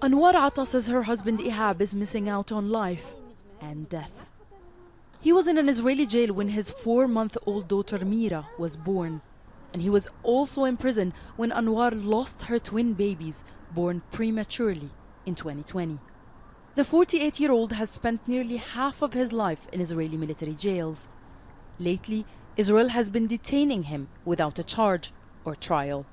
Anwar Atta says her husband Ihab is missing out on life and death. He was in an Israeli jail when his 4-month-old daughter Mira was born. And he was also in prison when Anwar lost her twin babies, born prematurely in 2020. The 48-year-old has spent nearly half of his life in Israeli military jails. Lately, Israel has been detaining him without a charge or trial.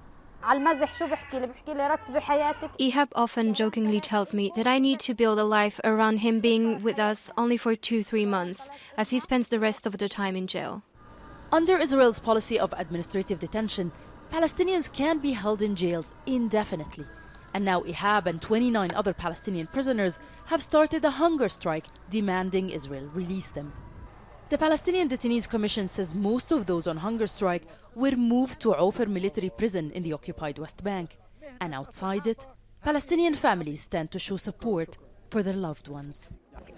Ihab often jokingly tells me that I need to build a life around him being with us only for 2-3 months, as he spends the rest of the time in jail. Under Israel's policy of administrative detention, Palestinians can be held in jails indefinitely. And now Ihab and 29 other Palestinian prisoners have started a hunger strike demanding Israel release them. The Palestinian Detainees Commission says most of those on hunger strike were moved to Ofer military prison in the occupied West Bank. And outside it, Palestinian families stand to show support for their loved ones.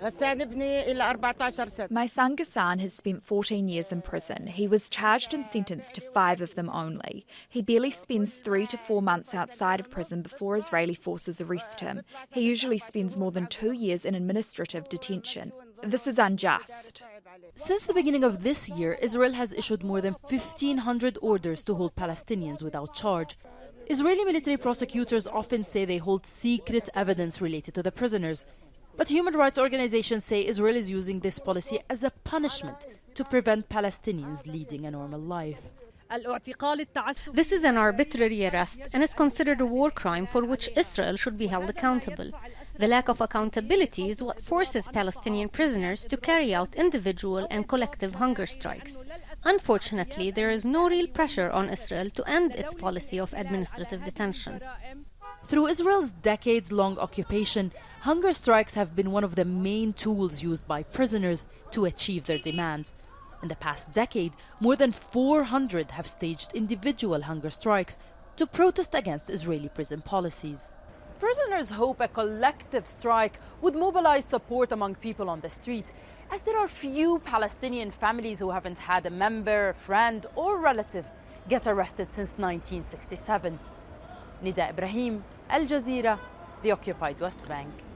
My son Ghassan has spent 14 years in prison. He was charged and sentenced to 5 of them only. He barely spends 3 to 4 months outside of prison before Israeli forces arrest him. He usually spends more than 2 years in administrative detention. This is unjust. Since the beginning of this year, Israel has issued more than 1,500 orders to hold Palestinians without charge. Israeli military prosecutors often say they hold secret evidence related to the prisoners. But human rights organizations say Israel is using this policy as a punishment to prevent Palestinians leading a normal life. This is an arbitrary arrest and is considered a war crime for which Israel should be held accountable. The lack of accountability is what forces Palestinian prisoners to carry out individual and collective hunger strikes. Unfortunately, there is no real pressure on Israel to end its policy of administrative detention. Through Israel's decades-long occupation, hunger strikes have been one of the main tools used by prisoners to achieve their demands. In the past decade, more than 400 have staged individual hunger strikes to protest against Israeli prison policies. Prisoners hope a collective strike would mobilize support among people on the streets, as there are few Palestinian families who haven't had a member, friend or relative get arrested since 1967. Nida Ibrahim, Al Jazeera, the occupied West Bank.